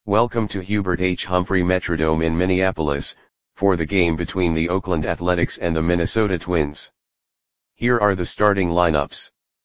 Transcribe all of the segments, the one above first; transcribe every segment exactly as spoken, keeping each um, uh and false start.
Welcome to Hubert H. Humphrey Metrodome in Minneapolis, for the game between the Oakland Athletics and the Minnesota Twins. Here are the starting lineups.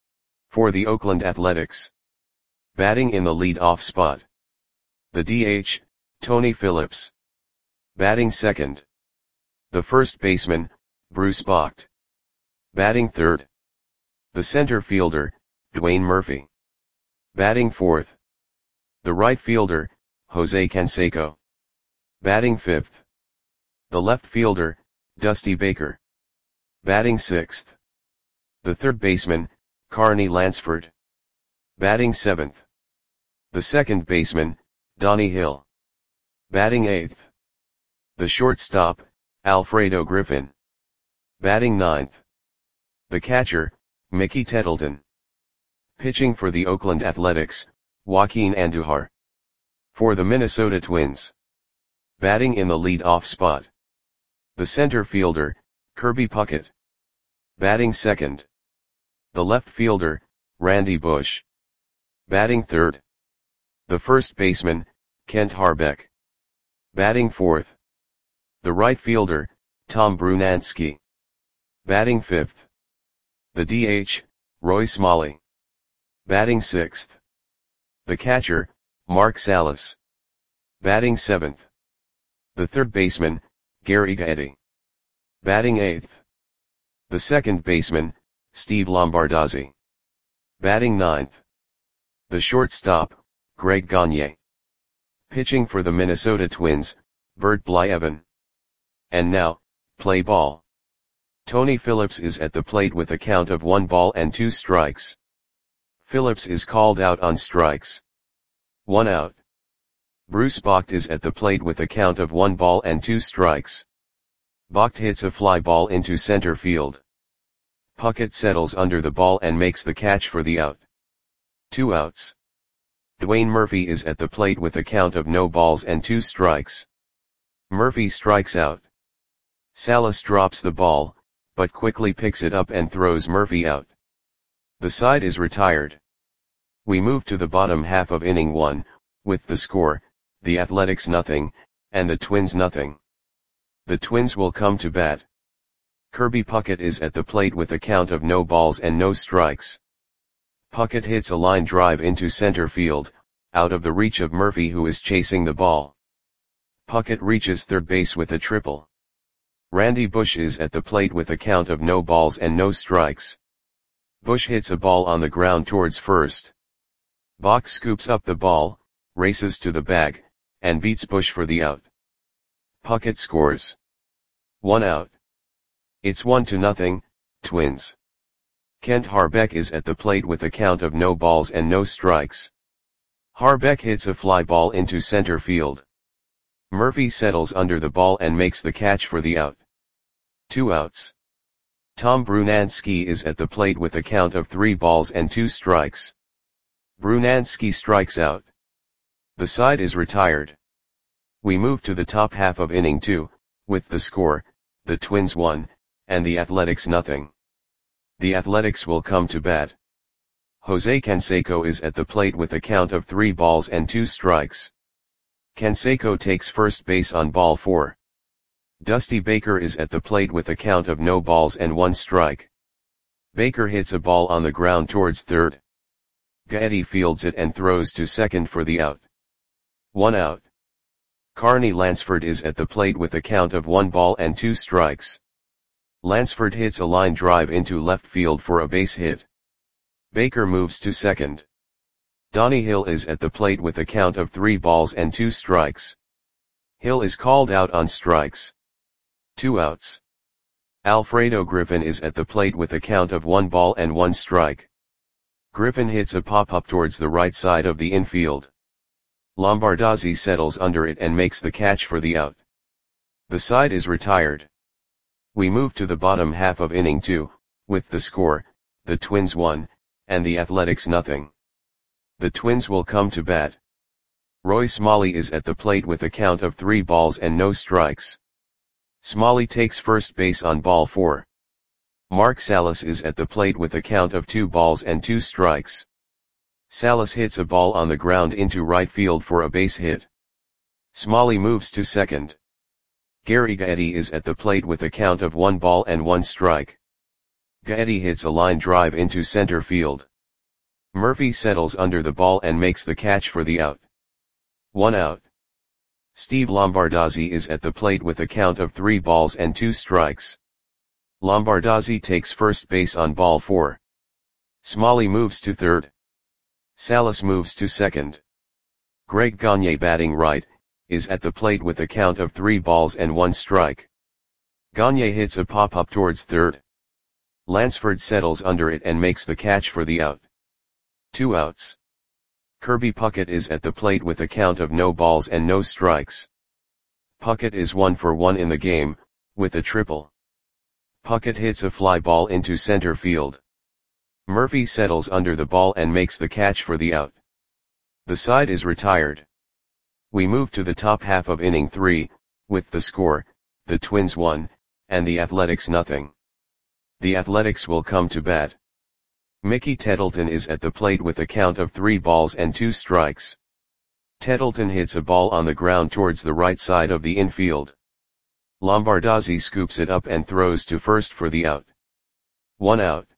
For the Oakland Athletics. Batting in the lead-off spot. The D H, Tony Phillips. Batting second. The first baseman, Bruce Bockt. Batting third. The center fielder, Dwayne Murphy. Batting fourth. The right fielder, Jose Canseco. Batting fifth. The left fielder, Dusty Baker. Batting sixth. The third baseman, Carney Lansford. Batting seventh. The second baseman, Donnie Hill. Batting eighth. The shortstop, Alfredo Griffin. Batting ninth. The catcher, Mickey Tettleton. Pitching for the Oakland Athletics, Joaquin Andujar. For the Minnesota Twins. Batting in the lead-off spot. The center fielder, Kirby Puckett. Batting second. The left fielder, Randy Bush. Batting third. The first baseman, Kent Hrbek. Batting fourth. The right fielder, Tom Brunansky. Batting fifth. The D H, Roy Smalley. Batting sixth. The catcher, Mark Salas. Batting seventh. The third baseman, Gary Gaetti. Batting eighth. The second baseman, Steve Lombardozzi. Batting ninth. The shortstop, Greg Gagne. Pitching for the Minnesota Twins, Bert Blyleven. And now, play ball. Tony Phillips is at the plate with a count of one ball and two strikes. Phillips is called out on strikes. One out. Bruce Bockt is at the plate with a count of one ball and two strikes. Bockt hits a fly ball into center field. Puckett settles under the ball and makes the catch for the out. Two outs. Dwayne Murphy is at the plate with a count of no balls and two strikes. Murphy strikes out. Salas drops the ball, but quickly picks it up and throws Murphy out. The side is retired. We move to the bottom half of inning one, with the score, the Athletics nothing, and the Twins nothing. The Twins will come to bat. Kirby Puckett is at the plate with a count of no balls and no strikes. Puckett hits a line drive into center field, out of the reach of Murphy who is chasing the ball. Puckett reaches third base with a triple. Randy Bush is at the plate with a count of no balls and no strikes. Bush hits a ball on the ground towards first. Bockt scoops up the ball, races to the bag, and beats Bush for the out. Puckett scores. One out. It's one to nothing, Twins. Kent Hrbek is at the plate with a count of no balls and no strikes. Hrbek hits a fly ball into center field. Murphy settles under the ball and makes the catch for the out. Two outs. Tom Brunansky is at the plate with a count of three balls and two strikes. Brunansky strikes out. The side is retired. We move to the top half of inning two, with the score, the Twins one, and the Athletics nothing. The Athletics will come to bat. Jose Canseco is at the plate with a count of three balls and two strikes. Canseco takes first base on ball four. Dusty Baker is at the plate with a count of no balls and one strike. Baker hits a ball on the ground towards third. Gaetti fields it and throws to second for the out. One out. Carney Lansford is at the plate with a count of one ball and two strikes. Lansford hits a line drive into left field for a base hit. Baker moves to second. Donnie Hill is at the plate with a count of three balls and two strikes. Hill is called out on strikes. Two outs. Alfredo Griffin is at the plate with a count of one ball and one strike. Griffin hits a pop-up towards the right side of the infield. Lombardozzi settles under it and makes the catch for the out. The side is retired. We move to the bottom half of inning two, with the score, the Twins one, and the Athletics nothing. The Twins will come to bat. Roy Smalley is at the plate with a count of three balls and no strikes. Smalley takes first base on ball four. Mark Salas is at the plate with a count of two balls and two strikes. Salas hits a ball on the ground into right field for a base hit. Smalley moves to second. Gary Gaetti is at the plate with a count of one ball and one strike. Gaetti hits a line drive into center field. Murphy settles under the ball and makes the catch for the out. One out. Steve Lombardozzi is at the plate with a count of three balls and two strikes. Lombardozzi takes first base on ball four. Smalley moves to third. Salas moves to second. Greg Gagne, batting right, is at the plate with a count of three balls and one strike. Gagne hits a pop-up towards third. Lansford settles under it and makes the catch for the out. Two outs. Kirby Puckett is at the plate with a count of no balls and no strikes. Puckett is one for one in the game, with a triple. Puckett hits a fly ball into center field. Murphy settles under the ball and makes the catch for the out. The side is retired. We move to the top half of inning three, with the score, the Twins one, and the Athletics nothing. The Athletics will come to bat. Mickey Tettleton is at the plate with a count of three balls and two strikes. Tettleton hits a ball on the ground towards the right side of the infield. Lombardozzi scoops it up and throws to first for the out. One out.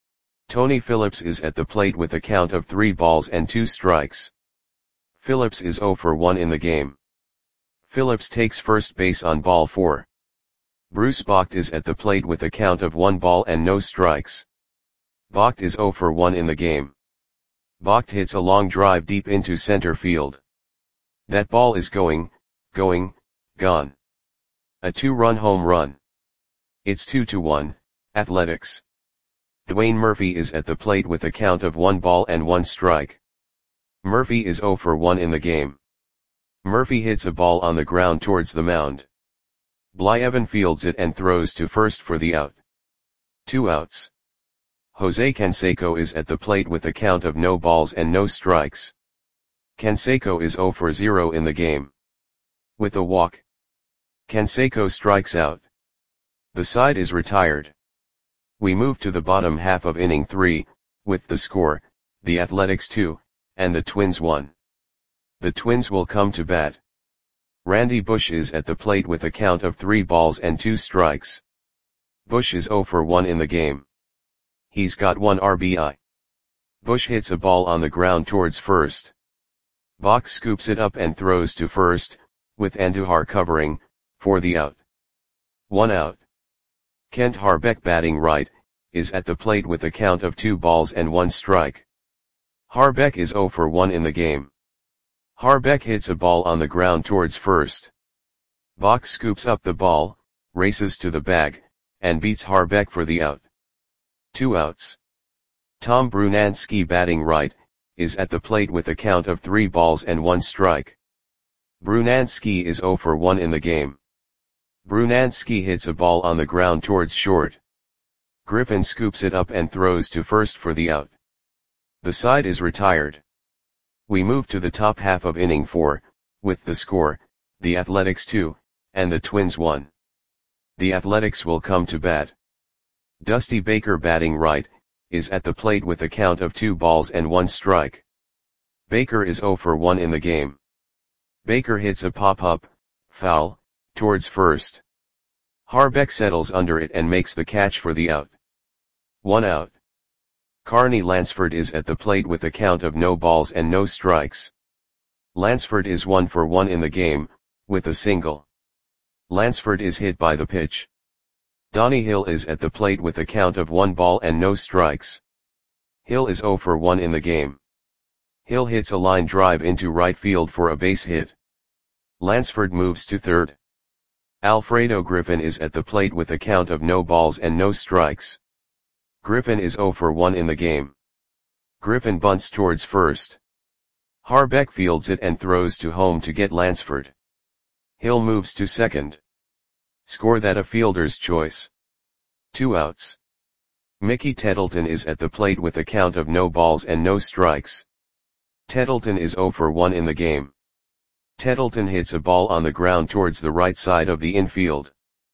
Tony Phillips is at the plate with a count of three balls and two strikes. Phillips is zero for one in the game. Phillips takes first base on ball four. Bruce Bocht is at the plate with a count of one ball and no strikes. Bocht is zero for one in the game. Bocht hits a long drive deep into center field. That ball is going, going, gone. A two-run home run. It's two to one, Athletics. Dwayne Murphy is at the plate with a count of one ball and one strike. Murphy is zero for one in the game. Murphy hits a ball on the ground towards the mound. Blyevin fields it and throws to first for the out. Two outs. Jose Canseco is at the plate with a count of no balls and no strikes. Canseco is zero for zero in the game. With a walk, Canseco strikes out. The side is retired. We move to the bottom half of inning three, with the score, the Athletics two, and the Twins one. The Twins will come to bat. Randy Bush is at the plate with a count of three balls and two strikes. Bush is zero for one in the game. He's got one R B I. Bush hits a ball on the ground towards first. Bocht scoops it up and throws to first, with Andujar covering, for the out. One out. Kent Harbeck, batting right, is at the plate with a count of two balls and one strike. Harbeck is zero for one in the game. Harbeck hits a ball on the ground towards first. Bocht scoops up the ball, races to the bag, and beats Harbeck for the out. Two outs. Tom Brunansky, batting right, is at the plate with a count of three balls and one strike. Brunansky is zero for one in the game. Brunansky hits a ball on the ground towards short. Griffin scoops it up and throws to first for the out. The side is retired. We move to the top half of inning four, with the score, the Athletics two, and the Twins one. The Athletics will come to bat. Dusty Baker, batting right, is at the plate with a count of two balls and one strike. Baker is zero for one in the game. Baker hits a pop-up, foul, towards first. Harbeck settles under it and makes the catch for the out. One out. Carney Lansford is at the plate with a count of no balls and no strikes. Lansford is one for one in the game, with a single. Lansford is hit by the pitch. Donnie Hill is at the plate with a count of one ball and no strikes. Hill is zero for one in the game. Hill hits a line drive into right field for a base hit. Lansford moves to third. Alfredo Griffin is at the plate with a count of no balls and no strikes. Griffin is zero for one in the game. Griffin bunts towards first. Harbeck fields it and throws to home to get Lansford. Hill moves to second. Score that a fielder's choice. Two outs. Mickey Tettleton is at the plate with a count of no balls and no strikes. Tettleton is zero for one in the game. Tettleton hits a ball on the ground towards the right side of the infield.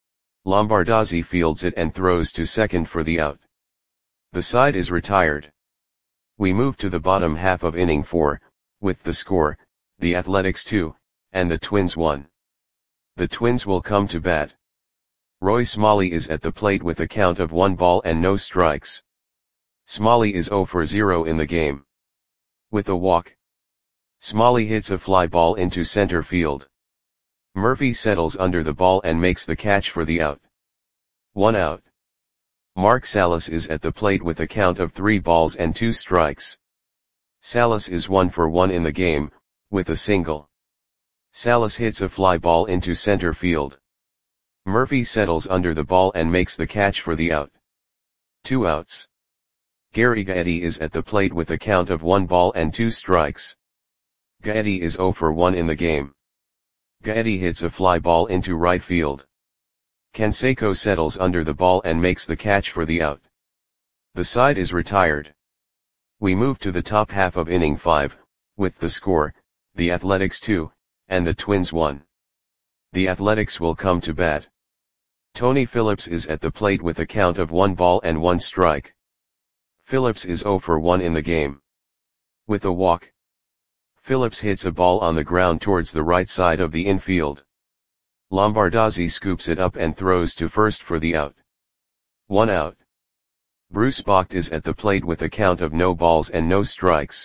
Lombardozzi fields it and throws to second for the out. The side is retired. We move to the bottom half of inning four, with the score, the Athletics two, and the Twins one. The Twins will come to bat. Roy Smalley is at the plate with a count of one ball and no strikes. Smalley is zero for zero in the game. With a walk, Smalley hits a fly ball into center field. Murphy settles under the ball and makes the catch for the out. One out. Mark Salas is at the plate with a count of three balls and two strikes. Salas is one for one in the game, with a single. Salas hits a fly ball into center field. Murphy settles under the ball and makes the catch for the out. Two outs. Gary Gaetti is at the plate with a count of one ball and two strikes. Gaetti is zero for one in the game. Gaetti hits a fly ball into right field. Canseco settles under the ball and makes the catch for the out. The side is retired. We move to the top half of inning five, with the score, the Athletics two, and the Twins one. The Athletics will come to bat. Tony Phillips is at the plate with a count of one ball and one strike. Phillips is zero for one in the game. With a walk, Phillips hits a ball on the ground towards the right side of the infield. Lombardozzi scoops it up and throws to first for the out. One out. Bruce Bocht is at the plate with a count of no balls and no strikes.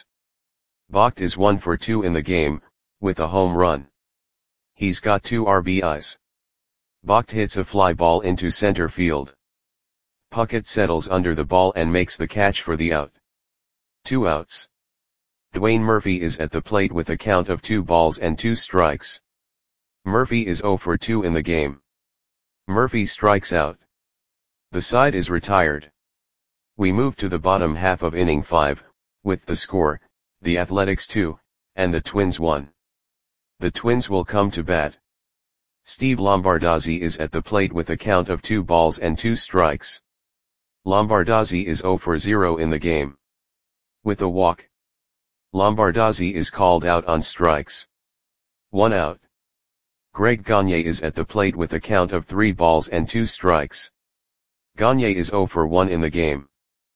Bocht is one for two in the game, with a home run. He's got two R B Is. Bocht hits a fly ball into center field. Puckett settles under the ball and makes the catch for the out. Two outs. Dwayne Murphy is at the plate with a count of two balls and two strikes. Murphy is zero for two in the game. Murphy strikes out. The side is retired. We move to the bottom half of inning five, with the score, the Athletics two, and the Twins one. The Twins will come to bat. Steve Lombardozzi is at the plate with a count of two balls and two strikes. Lombardozzi is zero for zero in the game. With a walk, Lombardozzi is called out on strikes. One out. Greg Gagne is at the plate with a count of three balls and two strikes. Gagne is zero for one in the game.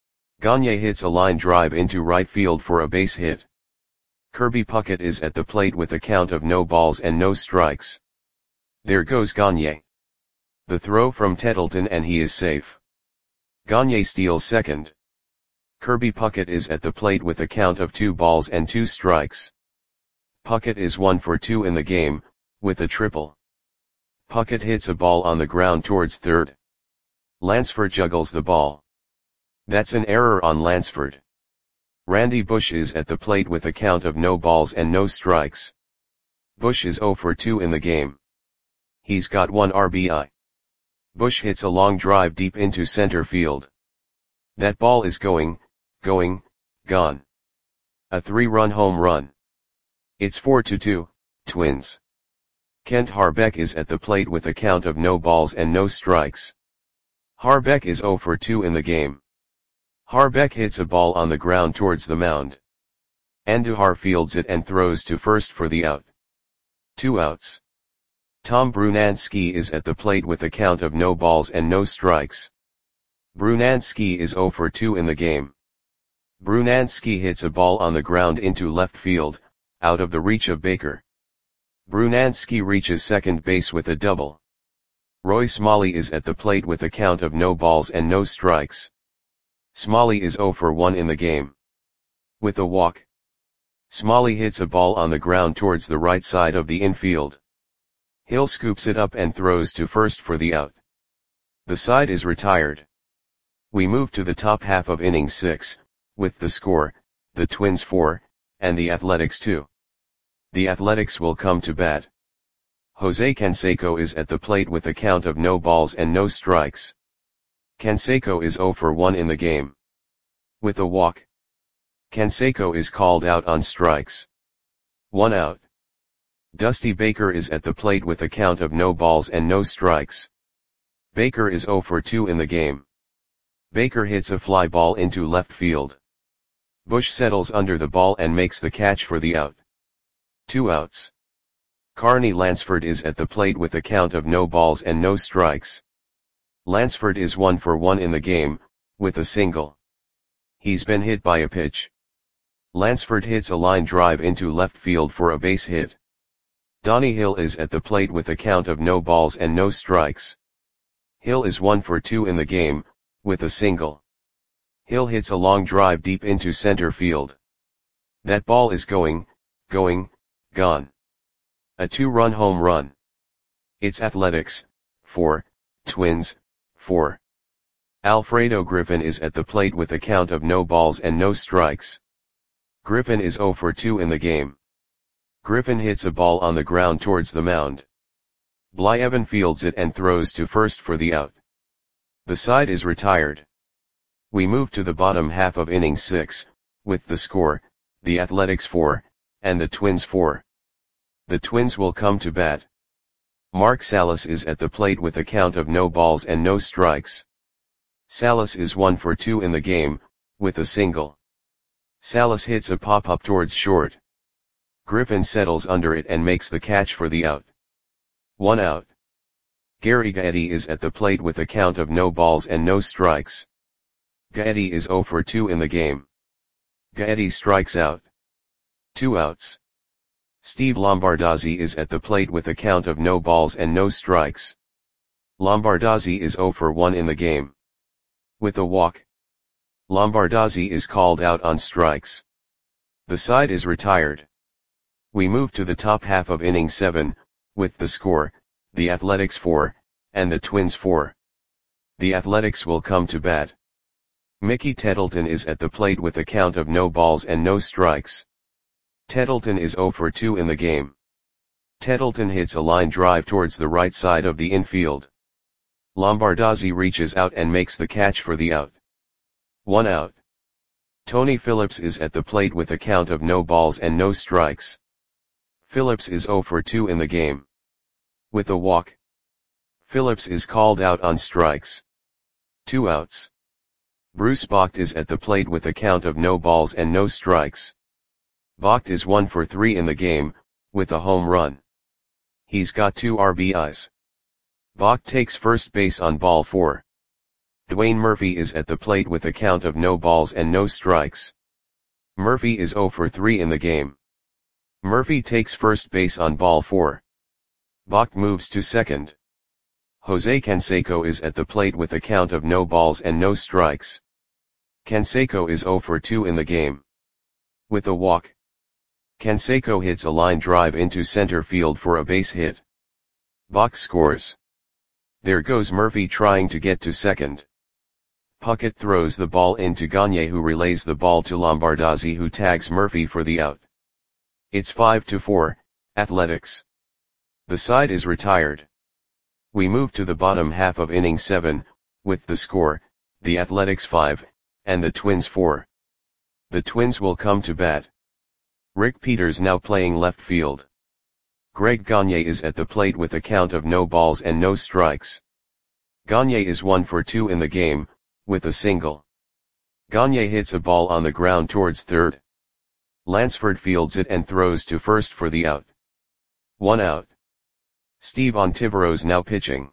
Gagne hits a line drive into right field for a base hit. Kirby Puckett is at the plate with a count of no balls and no strikes. There goes Gagne. The throw from Tettleton and he is safe. Gagne steals second. Kirby Puckett is at the plate with a count of two balls and two strikes. Puckett is one for two in the game, with a triple. Puckett hits a ball on the ground towards third. Lansford juggles the ball. That's an error on Lansford. Randy Bush is at the plate with a count of no balls and no strikes. Bush is zero for two in the game. He's got one R B I. Bush hits a long drive deep into center field. That ball is going, going, gone. A three-run home run. It's four to two, Twins. Kent Harbeck is at the plate with a count of no balls and no strikes. Harbeck is zero for two in the game. Harbeck hits a ball on the ground towards the mound. Andujar fields it and throws to first for the out. Two outs. Tom Brunansky is at the plate with a count of no balls and no strikes. Brunansky is zero for two in the game. Brunansky hits a ball on the ground into left field, out of the reach of Baker. Brunansky reaches second base with a double. Roy Smalley is at the plate with a count of no balls and no strikes. Smalley is zero for one in the game. With a walk, Smalley hits a ball on the ground towards the right side of the infield. Hill scoops it up and throws to first for the out. The side is retired. We move to the top half of inning six, with the score, the Twins four, and the Athletics two. The Athletics will come to bat. Jose Canseco is at the plate with a count of no balls and no strikes. Canseco is zero for one in the game. With a walk, Canseco is called out on strikes. One out. Dusty Baker is at the plate with a count of no balls and no strikes. Baker is zero for two in the game. Baker hits a fly ball into left field. Bush settles under the ball and makes the catch for the out. Two outs. Carney Lansford is at the plate with a count of no balls and no strikes. Lansford is one for one in the game, with a single. He's been hit by a pitch. Lansford hits a line drive into left field for a base hit. Donnie Hill is at the plate with a count of no balls and no strikes. Hill is one for two in the game, with a single. Hill hits a long drive deep into center field. That ball is going, going, gone. A two-run home run. It's Athletics, four, Twins, four. Alfredo Griffin is at the plate with a count of no balls and no strikes. Griffin is zero for two in the game. Griffin hits a ball on the ground towards the mound. Blyevin fields it and throws to first for the out. The side is retired. We move to the bottom half of inning six, with the score, the Athletics four, and the Twins four. The Twins will come to bat. Mark Salas is at the plate with a count of no balls and no strikes. Salas is one for two in the game, with a single. Salas hits a pop-up towards short. Griffin settles under it and makes the catch for the out. One out. Gary Gaetti is at the plate with a count of no balls and no strikes. Gaetti is zero for two in the game. Gaetti strikes out. Two outs. Steve Lombardozzi is at the plate with a count of no balls and no strikes. Lombardozzi is zero for one in the game. With a walk. Lombardozzi is called out on strikes. The side is retired. We move to the top half of inning seven, with the score, the Athletics four, and the Twins four. The Athletics will come to bat. Mickey Tettleton is at the plate with a count of no balls and no strikes. Tettleton is zero for two in the game. Tettleton hits a line drive towards the right side of the infield. Lombardozzi reaches out and makes the catch for the out. One out. Tony Phillips is at the plate with a count of no balls and no strikes. Phillips is zero for two in the game. With a walk. Phillips is called out on strikes. Two outs. Bruce Bocht is at the plate with a count of no balls and no strikes. Bocht is one for three in the game, with a home run. He's got two R B Is. Bocht takes first base on ball four. Dwayne Murphy is at the plate with a count of no balls and no strikes. Murphy is zero for three in the game. Murphy takes first base on ball four. Bocht moves to second. Jose Canseco is at the plate with a count of no balls and no strikes. Canseco is zero for two in the game. With a walk. Canseco hits a line drive into center field for a base hit. Bocht scores. There goes Murphy trying to get to second. Puckett throws the ball into Gagne, who relays the ball to Lombardozzi, who tags Murphy for the out. It's five to four, Athletics. The side is retired. We move to the bottom half of inning seven, with the score, the Athletics five, and the Twins four. The Twins will come to bat. Rick Peters now playing left field. Greg Gagne is at the plate with a count of no balls and no strikes. Gagne is one for two in the game, with a single. Gagne hits a ball on the ground towards third. Lansford fields it and throws to first for the out. One out. Steve Ontiveros now pitching.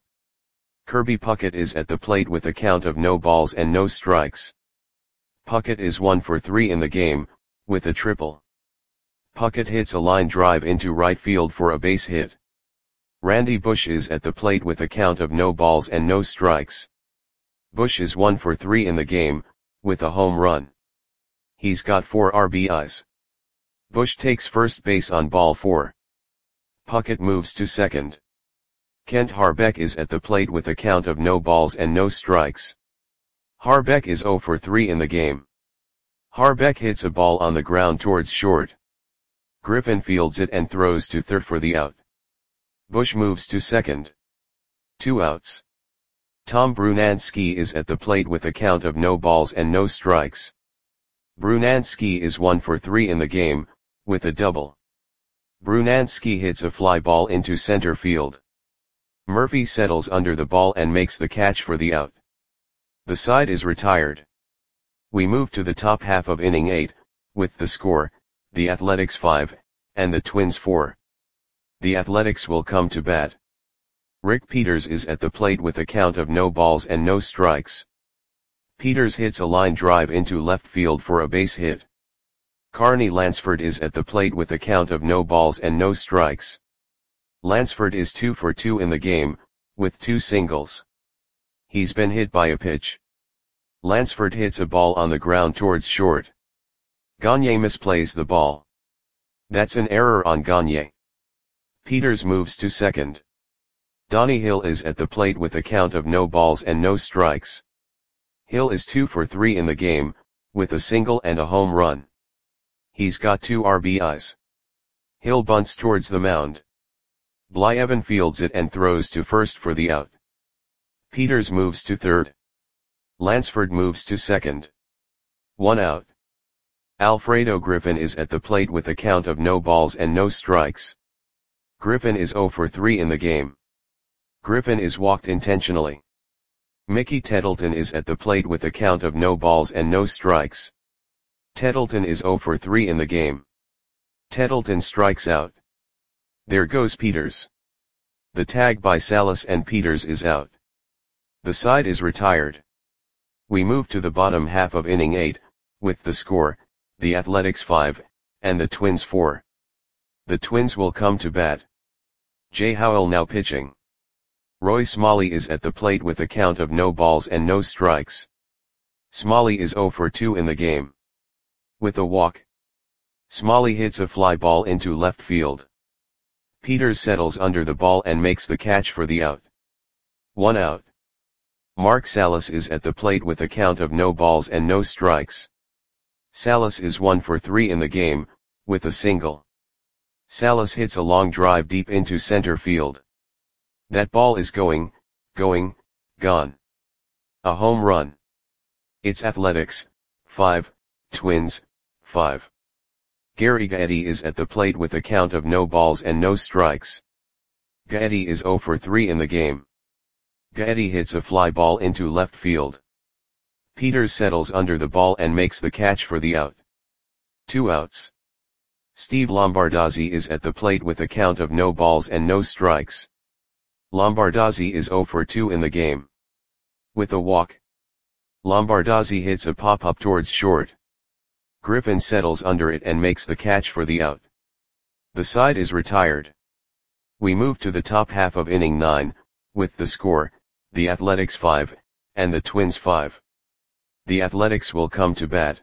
Kirby Puckett is at the plate with a count of no balls and no strikes. Puckett is one for three in the game, with a triple. Puckett hits a line drive into right field for a base hit. Randy Bush is at the plate with a count of no balls and no strikes. Bush is one for three in the game, with a home run. He's got four R B Is. Bush takes first base on ball four. Puckett moves to second. Kent Harbeck is at the plate with a count of no balls and no strikes. Harbeck is zero for three in the game. Harbeck hits a ball on the ground towards short. Griffin fields it and throws to third for the out. Bush moves to second. Two outs. Tom Brunansky is at the plate with a count of no balls and no strikes. Brunansky is one for three in the game, with a double. Brunansky hits a fly ball into center field. Murphy settles under the ball and makes the catch for the out. The side is retired. We move to the top half of inning eight, with the score, the Athletics five, and the Twins four. The Athletics will come to bat. Rick Peters is at the plate with a count of no balls and no strikes. Peters hits a line drive into left field for a base hit. Carney Lansford is at the plate with a count of no balls and no strikes. Lansford is two for two in the game, with two singles. He's been hit by a pitch. Lansford hits a ball on the ground towards short. Gagne misplays the ball. That's an error on Gagne. Peters moves to second. Donnie Hill is at the plate with a count of no balls and no strikes. Hill is two for three in the game, with a single and a home run. He's got two R B Is. Hill bunts towards the mound. Blyevin fields it and throws to first for the out. Peters moves to third. Lansford moves to second. One out. Alfredo Griffin is at the plate with a count of no balls and no strikes. Griffin is zero for three in the game. Griffin is walked intentionally. Mickey Tettleton is at the plate with a count of no balls and no strikes. Tettleton is zero for three in the game. Tettleton strikes out. There goes Peters. The tag by Salas and Peters is out. The side is retired. We move to the bottom half of inning eight, with the score, the Athletics five, and the Twins four. The Twins will come to bat. Jay Howell now pitching. Roy Smalley is at the plate with a count of no balls and no strikes. Smalley is zero for two in the game. With a walk. Smalley hits a fly ball into left field. Peters settles under the ball and makes the catch for the out. One out. Mark Salas is at the plate with a count of no balls and no strikes. Salas is one for three in the game, with a single. Salas hits a long drive deep into center field. That ball is going, going, gone. A home run. It's Athletics, five, Twins, five. Gary Gaetti is at the plate with a count of no balls and no strikes. Gaetti is zero for three in the game. Gaetti hits a fly ball into left field. Peters settles under the ball and makes the catch for the out. Two outs. Steve Lombardozzi is at the plate with a count of no balls and no strikes. Lombardozzi is zero for two in the game. With a walk. Lombardozzi hits a pop-up towards short. Griffin settles under it and makes the catch for the out. The side is retired. We move to the top half of inning nine, with the score, the Athletics five, and the Twins five. The Athletics will come to bat.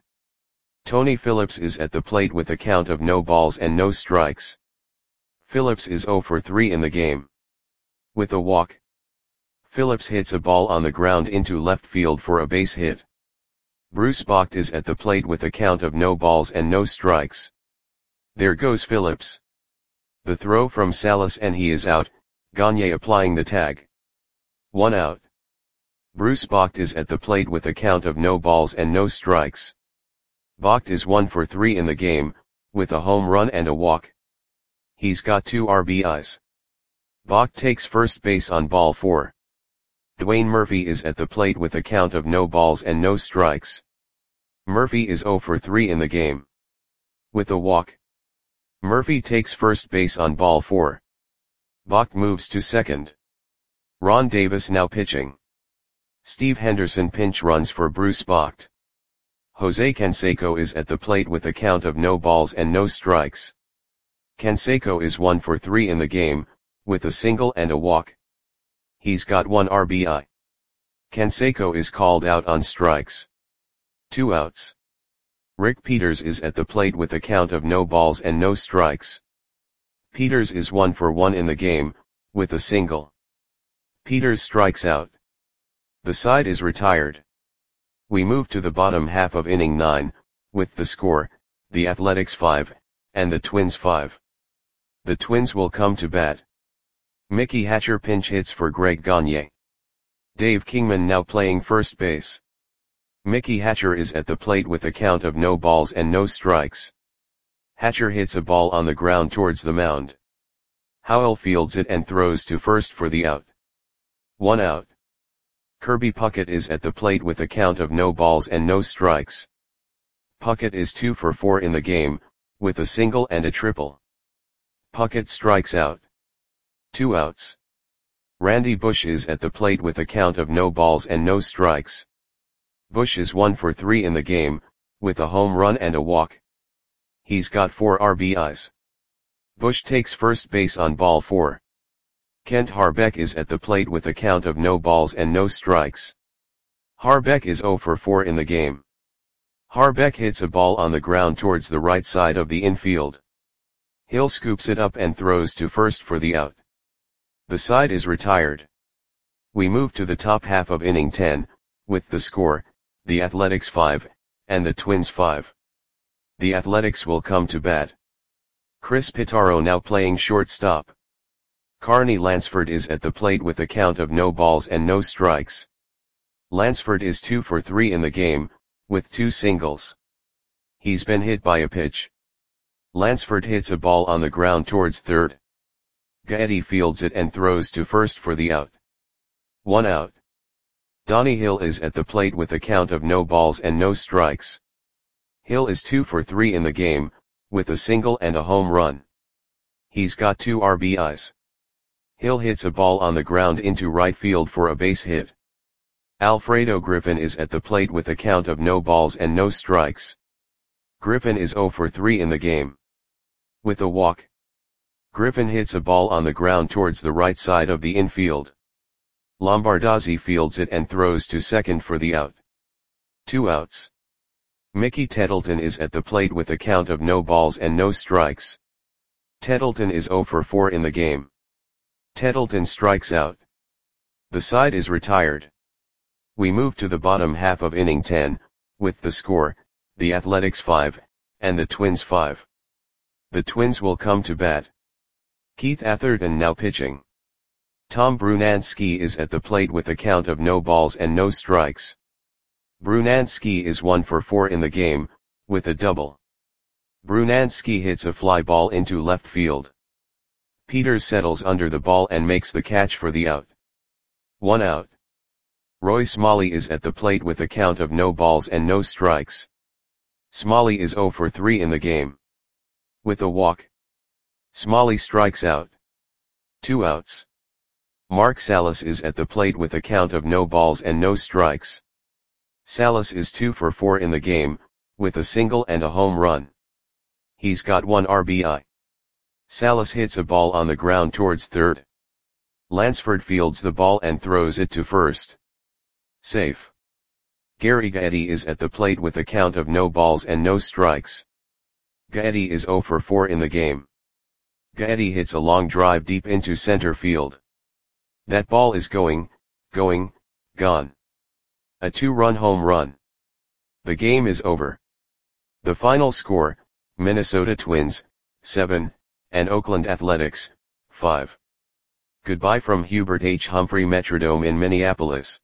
Tony Phillips is at the plate with a count of no balls and no strikes. Phillips is zero for three in the game. With a walk. Phillips hits a ball on the ground into left field for a base hit. Bruce Bocht is at the plate with a count of no balls and no strikes. There goes Phillips. The throw from Salas and he is out, Gagne applying the tag. One out. Bruce Bocht is at the plate with a count of no balls and no strikes. Bocht is one for three in the game, with a home run and a walk. He's got two R B Is. Bocht takes first base on ball four. Dwayne Murphy is at the plate with a count of no balls and no strikes. Murphy is zero for three in the game. With a walk. Murphy takes first base on ball four. Bocht moves to second. Ron Davis now pitching. Steve Henderson pinch runs for Bruce Bocht. Jose Canseco is at the plate with a count of no balls and no strikes. Canseco is one for three in the game, with a single and a walk. He's got one R B I. Canseco is called out on strikes. Two outs. Rick Peters is at the plate with a count of no balls and no strikes. Peters is one for one in the game, with a single. Peters strikes out. The side is retired. We move to the bottom half of inning nine, with the score, the Athletics five, and the Twins five. The Twins will come to bat. Mickey Hatcher pinch hits for Greg Gagne. Dave Kingman now playing first base. Mickey Hatcher is at the plate with a count of no balls and no strikes. Hatcher hits a ball on the ground towards the mound. Howell fields it and throws to first for the out. One out. Kirby Puckett is at the plate with a count of no balls and no strikes. Puckett is two for four in the game, with a single and a triple. Puckett strikes out. Two outs. Randy Bush is at the plate with a count of no balls and no strikes. Bush is one for three in the game, with a home run and a walk. He's got four R B Is. Bush takes first base on ball four. Kent Harbeck is at the plate with a count of no balls and no strikes. Harbeck is zero for four in the game. Harbeck hits a ball on the ground towards the right side of the infield. Hill scoops it up and throws to first for the out. The side is retired. We move to the top half of inning ten, with the score, the Athletics five, and the Twins five. The Athletics will come to bat. Chris Pitaro now playing shortstop. Carney Lansford is at the plate with a count of no balls and no strikes. Lansford is two for three in the game, with two singles. He's been hit by a pitch. Lansford hits a ball on the ground towards third. Gaetti fields it and throws to first for the out. One out. Donnie Hill is at the plate with a count of no balls and no strikes. Hill is two for three in the game, with a single and a home run. He's got two R B Is. Hill hits a ball on the ground into right field for a base hit. Alfredo Griffin is at the plate with a count of no balls and no strikes. Griffin is zero for three in the game. With a walk. Griffin hits a ball on the ground towards the right side of the infield. Lombardozzi fields it and throws to second for the out. Two outs. Mickey Tettleton is at the plate with a count of no balls and no strikes. Tettleton is zero for four in the game. Tettleton strikes out. The side is retired. We move to the bottom half of inning ten, with the score, the Athletics five, and the Twins five. The Twins will come to bat. Keith Atherton now pitching. Tom Brunansky is at the plate with a count of no balls and no strikes. Brunansky is one for four in the game, with a double. Brunansky hits a fly ball into left field. Peters settles under the ball and makes the catch for the out. One out. Roy Smalley is at the plate with a count of no balls and no strikes. Smalley is zero for three in the game. With a walk. Smalley strikes out. Two outs. Mark Salas is at the plate with a count of no balls and no strikes. Salas is two for four in the game, with a single and a home run. He's got one R B I. Salas hits a ball on the ground towards third. Lansford fields the ball and throws it to first. Safe. Gary Gaetti is at the plate with a count of no balls and no strikes. Gaetti is zero for four in the game. Gaetti hits a long drive deep into center field. That ball is going, going, gone. A two-run home run. The game is over. The final score, Minnesota Twins, seven, and Oakland Athletics, five. Goodbye from Hubert H. Humphrey Metrodome in Minneapolis.